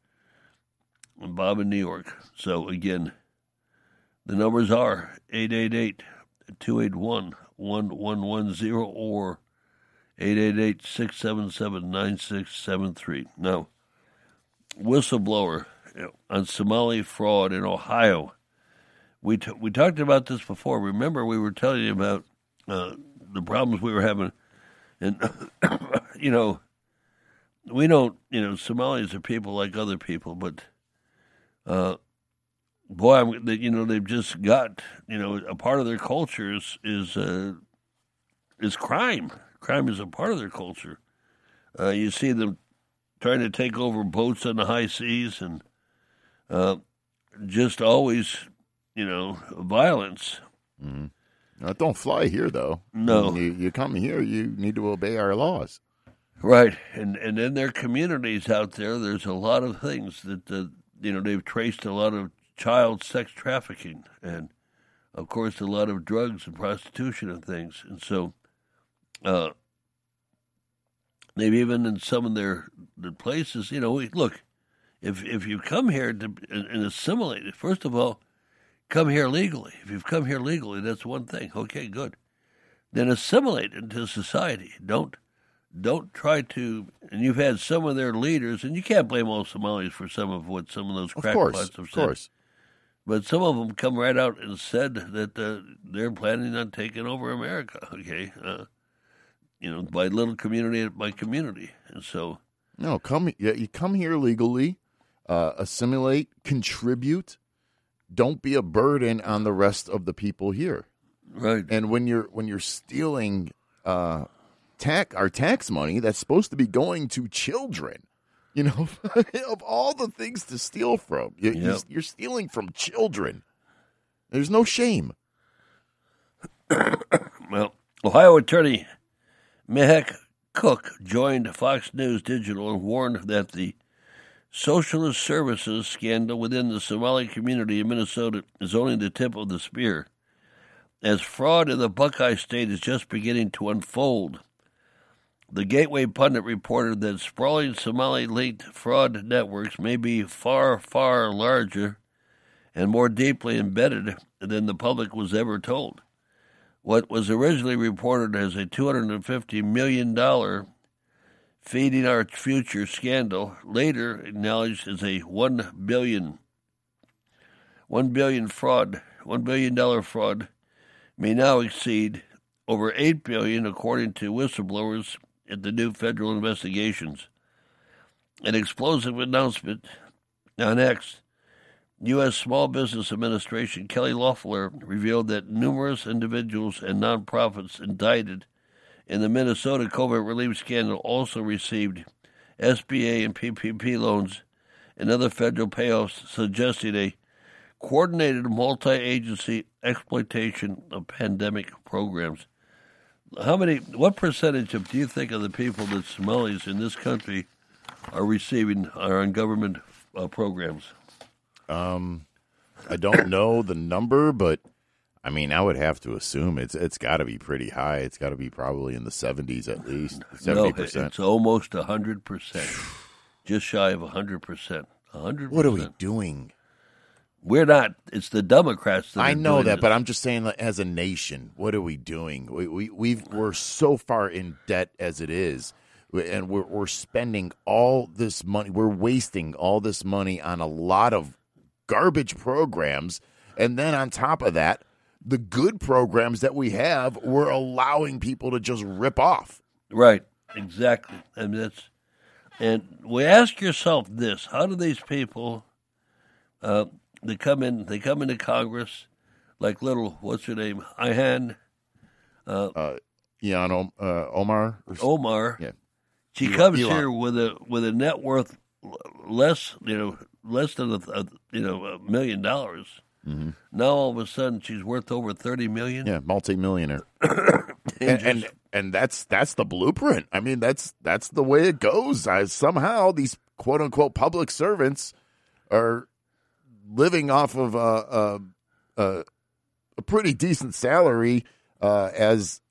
Speaker 3: Bob in New York. So, again, the numbers are eight eight eight, two eight one, one one one zero or eight eight eight, six seven seven, nine six seven three. Now, whistleblower on Somali fraud in Ohio. We t- we talked about this before. Remember, we were telling you about uh, the problems we were having. And, you know, we don't, you know, Somalis are people like other people, but, uh, boy, I'm, they, you know, they've just got, you know, a part of their culture is, is, uh, is crime. Crime is a part of their culture. Uh, you see them trying to take over boats on the high seas and uh, just always, you know, violence.
Speaker 5: Mm-hmm. Now, don't fly here, though.
Speaker 3: No.
Speaker 5: You, you come here, you need to obey our laws.
Speaker 3: Right. And and in their communities out there, there's a lot of things that, uh, you know, they've traced a lot of child sex trafficking and, of course, a lot of drugs and prostitution and things. And so uh, they've even in some of their, their places, you know, we, look, if if you come here to, and, and assimilate it, first of all, come here legally. If you've come here legally, that's one thing. Okay, good. Then assimilate into society. Don't don't try to. And you've had some of their leaders, and you can't blame all Somalis for some of what some of those crackpots have
Speaker 5: of
Speaker 3: said.
Speaker 5: course.
Speaker 3: But some of them come right out and said that uh, they're planning on taking over America. Okay, uh, you know, by little community by community, and so
Speaker 5: No, come. Yeah, you come here legally, uh, assimilate, contribute. Don't be a burden on the rest of the people here.
Speaker 3: right.
Speaker 5: And when you're when you're stealing uh, tax our tax money that's supposed to be going to children, you know, of all the things to steal from, you,
Speaker 3: Yep.
Speaker 5: you're, you're stealing from children. There's no shame.
Speaker 3: Well, Ohio attorney Mehek Cook joined Fox News Digital and warned that the socialist services scandal within the Somali community in Minnesota is only the tip of the spear, as fraud in the Buckeye State is just beginning to unfold. The Gateway pundit reported that sprawling Somali-linked fraud networks may be far, far larger and more deeply embedded than the public was ever told. What was originally reported as a two hundred fifty million dollars feeding our future scandal, later acknowledged as a one billion, one billion fraud, one billion dollar fraud, may now exceed over eight billion, according to whistleblowers at the new federal investigations. An explosive announcement on X, U S. Small Business Administration Kelly Loeffler revealed that numerous individuals and nonprofits indicted in the Minnesota COVID relief scandal also received S B A and P P P loans and other federal payoffs, suggesting a coordinated multi-agency exploitation of pandemic programs. How many, what percentage of, do you think, of the people that Somalis in this country are receiving are on government uh, programs?
Speaker 5: Um, I don't know the number, but I mean, I would have to assume it's it's got to be pretty high. It's got to be probably in the seventies at least, seventy
Speaker 3: No,
Speaker 5: percent.
Speaker 3: it's almost one hundred percent. Just shy of one hundred percent. one hundred percent.
Speaker 5: What are we doing?
Speaker 3: We're not. It's the Democrats that
Speaker 5: I
Speaker 3: are
Speaker 5: know
Speaker 3: doing
Speaker 5: that,
Speaker 3: this.
Speaker 5: but I'm just saying, like, as a nation, what are we doing? We we we've, we're so far in debt as it is, and we're we're spending all this money. We're wasting all this money on a lot of garbage programs, and then on top of that, the good programs that we have, we're allowing people to just rip off.
Speaker 3: Right, exactly. I mean, that's, and we ask yourself this: how do these people? Uh, they come in. They come into Congress like little. What's her name? Ihan. Uh,
Speaker 5: Uh, Ian o- uh, Omar. Or,
Speaker 3: Omar.
Speaker 5: Yeah.
Speaker 3: She
Speaker 5: Elon-
Speaker 3: comes
Speaker 5: Elon.
Speaker 3: here with a with a net worth less, you know, less than a, a you know a million dollars.
Speaker 5: Mm-hmm.
Speaker 3: Now all of a sudden she's worth over thirty million.
Speaker 5: Yeah, multimillionaire.
Speaker 3: and,
Speaker 5: and, and and that's that's the blueprint. I mean, that's that's the way it goes. I, somehow these quote unquote public servants are living off of a a, a, a pretty decent salary uh, as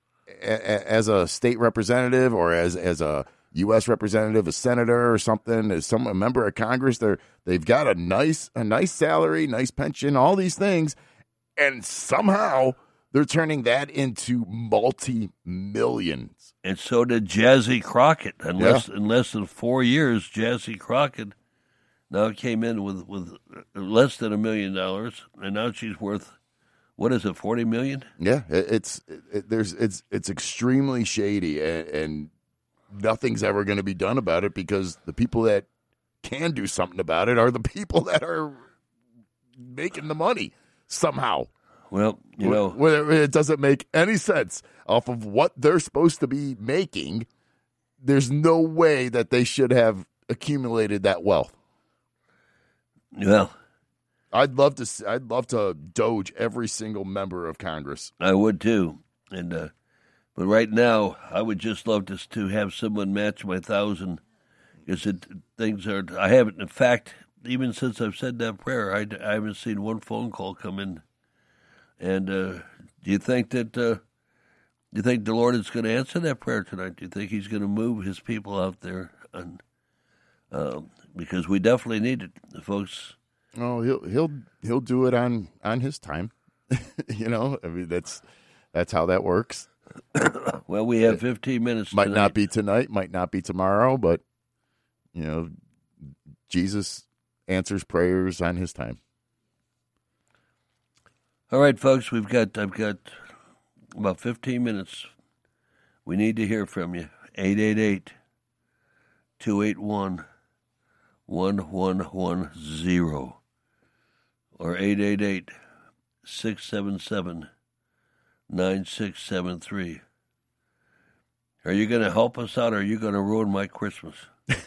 Speaker 5: a, as a state representative or as as a U S representative, a senator or something, as some a member of Congress. They're they've got a nice a nice salary, nice pension, all these things, and somehow they're turning that into multi millions.
Speaker 3: and so did Jazzy Crockett. In
Speaker 5: Yeah.
Speaker 3: less in less than four years, Jazzy Crockett now came in with with less than a million dollars, and now she's worth what is it, forty million?
Speaker 5: Yeah, it, it's it, there's it's it's extremely shady, and, and nothing's ever going to be done about it because the people that can do something about it are the people that are making the money somehow.
Speaker 3: Well, you know,
Speaker 5: Where it doesn't make any sense off of what they're supposed to be making. There's no way that they should have accumulated that wealth.
Speaker 3: well,
Speaker 5: I'd love to. see- I'd love to doge every single member of Congress.
Speaker 3: I would too. And uh, but right now, I would just love to to have someone match my thousand, because it things are. I haven't. In fact, even since I've said that prayer, I, I haven't seen one phone call come in. And uh, do you think that? Uh, do you think the Lord is going to answer that prayer tonight? Do you think He's going to move His people out there? And uh, because we definitely need it, folks.
Speaker 5: Oh, he'll he'll he'll do it on on his time. You know, I mean that's that's how that works.
Speaker 3: Well, we have fifteen minutes.
Speaker 5: Might
Speaker 3: tonight.
Speaker 5: not be tonight, might not be tomorrow, but you know, Jesus answers prayers on his time.
Speaker 3: All right, folks, we've got I've got about fifteen minutes. We need to hear from you. eight eight eight, two eight one, one one one zero or eight eight eight, six seven seven, nine six seven three. Are you going to help us out, or are you going to ruin my Christmas?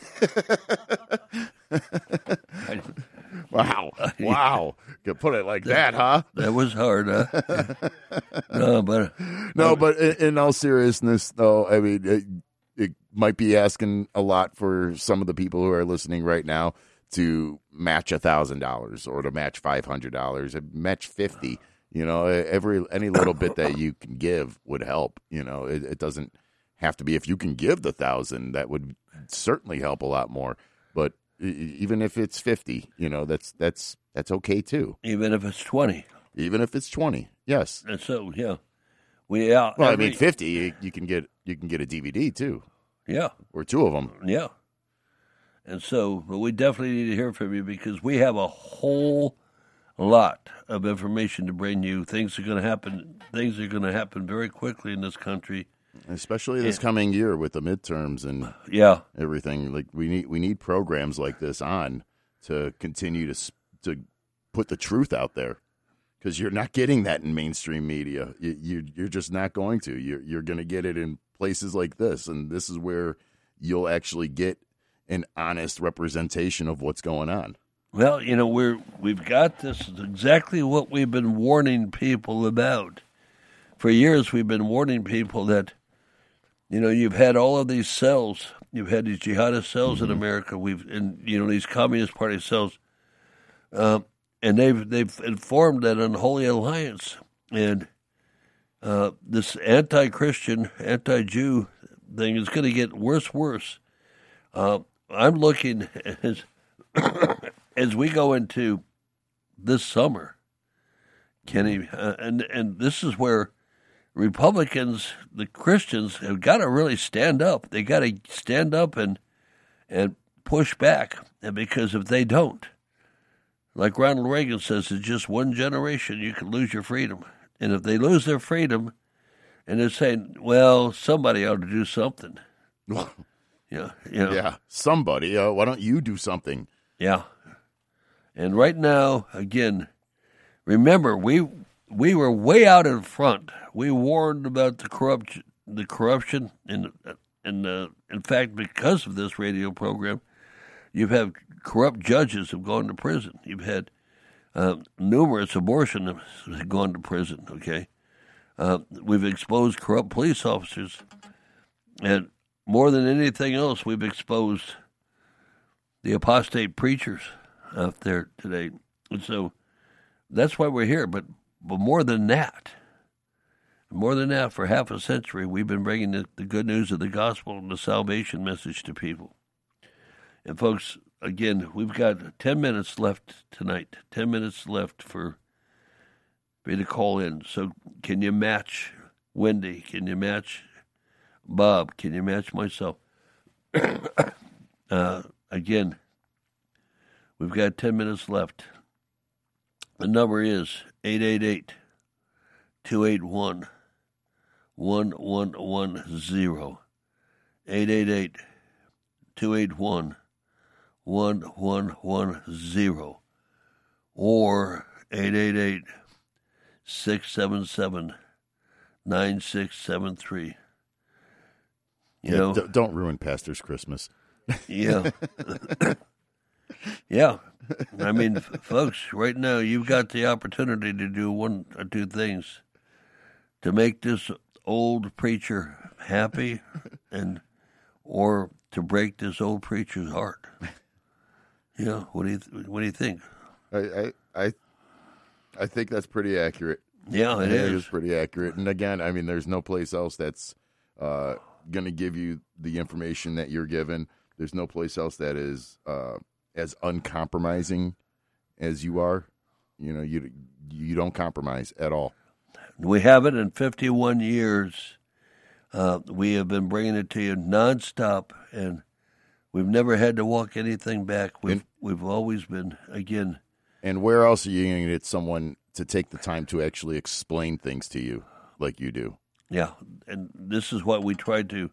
Speaker 3: I,
Speaker 5: Wow, wow, you put it like that, huh?
Speaker 3: that was hard, huh? No, but
Speaker 5: No, but in, in all seriousness, though, I mean, it, it might be asking a lot for some of the people who are listening right now to match a thousand dollars or to match five hundred dollars, match fifty. You know, every any little bit that you can give would help. You know, it, it doesn't have to be if you can give the thousand, that would certainly help a lot more. But even if it's fifty, you know, that's that's that's okay too.
Speaker 3: even if it's twenty.
Speaker 5: Even if it's twenty, yes.
Speaker 3: And so, yeah. We, yeah.
Speaker 5: Well, I
Speaker 3: every-
Speaker 5: mean, fifty, you, you can get you can get a D V D too,
Speaker 3: Yeah.
Speaker 5: or two of them.
Speaker 3: Yeah. And so, but we definitely need to hear from you, because we have a whole lot of information to bring you. Things are going to happen. Things are going to happen very quickly in this country.
Speaker 5: Especially this coming year with the midterms and
Speaker 3: Yeah.
Speaker 5: everything. Like we need we need programs like this on to continue to s- to put the truth out there, because you're not getting that in mainstream media. You, you you're just not going to. You're you're going to get it in places like this, and this is where you'll actually get an honest representation of what's going on.
Speaker 3: Well, you know, we're we've got this is exactly what we've been warning people about. For years, we've been warning people that, you know, you've had all of these cells. You've had these jihadist cells in America. We've, and you know, these Communist Party cells, uh, and they've they've informed that unholy alliance, and uh, this anti-Christian, anti-Jew thing is going to get worse, worse. Uh, I'm looking as as we go into this summer, Kenny, uh, and and this is where Republicans, the Christians, have got to really stand up. They got to stand up and and push back. And because if they don't, like Ronald Reagan says, it's just one generation you can lose your freedom. And if they lose their freedom, and they're saying, well, somebody ought to do something. Yeah, you know,
Speaker 5: Yeah, somebody. Uh, why don't you do something?
Speaker 3: yeah. And right now, again, remember we we were way out in front. We warned about the corrupt the corruption, and and uh, in fact, because of this radio program, you've had corrupt judges have gone to prison. You've had uh, numerous abortionists have gone to prison. Okay, uh, we've exposed corrupt police officers, and more than anything else, we've exposed the apostate preachers out there today. And so that's why we're here. But but more than that, more than that, for half a century, we've been bringing the, the good news of the gospel and the salvation message to people. And folks, again, we've got ten minutes left tonight, ten minutes left for me to call in. So can you match Wendy? Can you match Bob? Can you match myself? uh, again, we've got ten minutes left. The number is eight eight eight, two eight one, one one one zero. eight eight eight, two eight one, one one one zero. Or eight eight eight, six seven seven, nine six seven three. You
Speaker 5: Yeah,
Speaker 3: know,
Speaker 5: d- don't ruin Pastor's Christmas.
Speaker 3: yeah. Yeah. I mean, f- folks, right now you've got the opportunity to do one or two things to make this old preacher happy and or to break this old preacher's heart. Yeah, what do you th- what do you think?
Speaker 5: I, I I I think that's pretty accurate.
Speaker 3: Yeah,
Speaker 5: I
Speaker 3: it
Speaker 5: think
Speaker 3: is.
Speaker 5: It's pretty accurate. And again, I mean, there's no place else that's uh, going to give you the information that you're given. There's no place else that is uh, as uncompromising as you are. You know, you you don't compromise at all.
Speaker 3: We have it in fifty-one years. Uh, we have been bringing it to you nonstop, and we've never had to walk anything back. We've
Speaker 5: And-
Speaker 3: we've always been, again,
Speaker 5: And where else are you going to get someone to take the time to actually explain things to you like you do?
Speaker 3: yeah. And this is what we tried to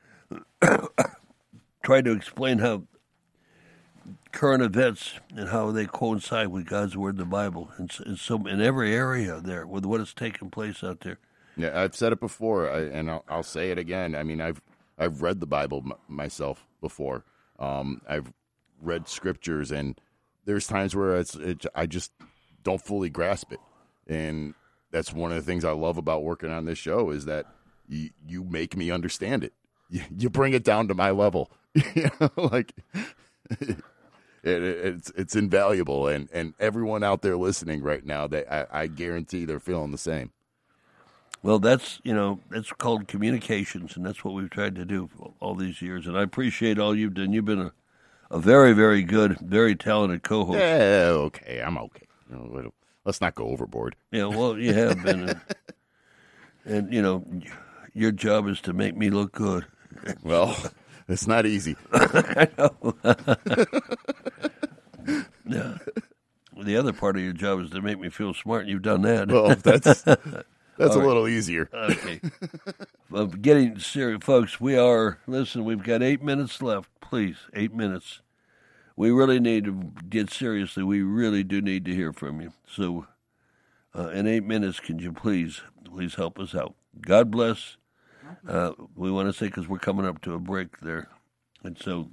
Speaker 3: try to explain how current events and how they coincide with God's word, the Bible, and so, and so in every area there with what is taking place out there.
Speaker 5: Yeah, I've said it before, I, and I'll, I'll say it again. I mean, I've I've read the Bible m- myself before. Um, I've read scriptures, and there's times where it's it, I just don't fully grasp it, and that's one of the things I love about working on this show is that you you make me understand it. You, you bring it down to my level, you know, like. It, it, it's it's invaluable, and, and everyone out there listening right now, they I, I guarantee they're feeling the same.
Speaker 3: Well, that's, you know, that's called communications, and that's what we've tried to do for all these years. And I appreciate all you've done. You've been a, a very, very good, very talented co-host.
Speaker 5: Yeah, okay, I'm okay. You know, let's not go overboard.
Speaker 3: Yeah, well, you have been. And, and, you know, your job is to make me look good.
Speaker 5: Well, it's not easy.
Speaker 3: I know. Yeah. The other part of your job is to make me feel smart, and you've done that.
Speaker 5: Well, that's that's
Speaker 3: All
Speaker 5: a
Speaker 3: right.
Speaker 5: little easier.
Speaker 3: Okay. Well, getting serious, folks, we are, listen, we've got eight minutes left. Please, eight minutes. We really need to get seriously. We really do need to hear from you. So, uh, in eight minutes, can you please, please help us out? God bless. Uh, we want to say, because we're coming up to a break there. And so,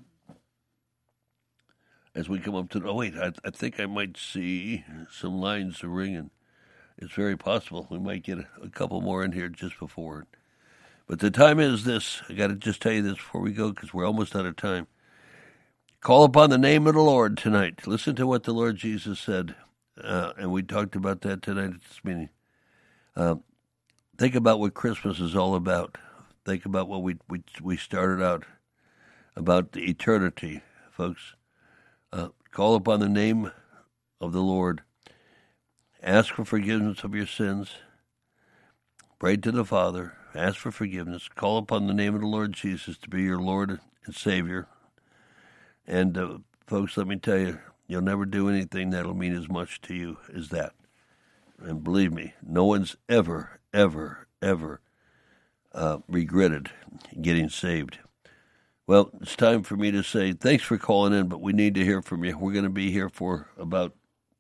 Speaker 3: as we come up to, oh, wait, I, I think I might see some lines ringing. It's very possible we might get a, a couple more in here just before. But the time is this. I got to just tell you this before we go because we're almost out of time. Call upon the name of the Lord tonight. Listen to what the Lord Jesus said. Uh, and we talked about that tonight at this meeting. Uh, think about what Christmas is all about. Think about what we, we, we started out about the eternity, folks. Uh, call upon the name of the Lord. Ask for forgiveness of your sins. Pray to the Father. Ask for forgiveness. Call upon the name of the Lord Jesus to be your Lord and Savior. And, uh, folks, let me tell you, you'll never do anything that'll mean as much to you as that. And believe me, no one's ever, ever, ever uh, regretted getting saved. Well, it's time for me to say thanks for calling in, but we need to hear from you. We're going to be here for about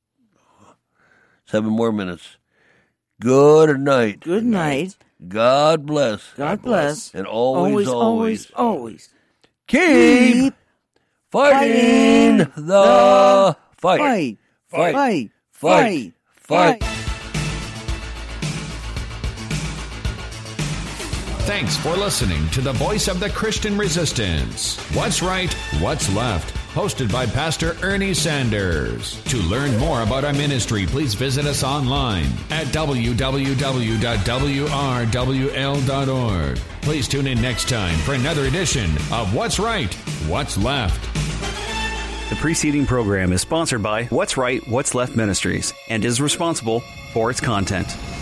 Speaker 3: seven more minutes. Good night.
Speaker 8: Good night.
Speaker 3: God bless.
Speaker 8: God bless.
Speaker 3: And always,
Speaker 8: always, always, always.
Speaker 3: keep,
Speaker 8: Keep
Speaker 3: fighting,
Speaker 8: fighting
Speaker 3: the fight.
Speaker 8: Fight.
Speaker 3: Fight.
Speaker 8: Fight.
Speaker 3: Fight.
Speaker 8: Fight.
Speaker 3: Fight.
Speaker 9: Thanks for listening to the Voice of the Christian Resistance. What's Right, What's Left? Hosted by Pastor Ernie Sanders. To learn more about our ministry, please visit us online at w w w dot w r w l dot org. Please tune in next time for another edition of What's Right, What's Left.
Speaker 2: The preceding program is sponsored by What's Right, What's Left Ministries and is responsible for its content.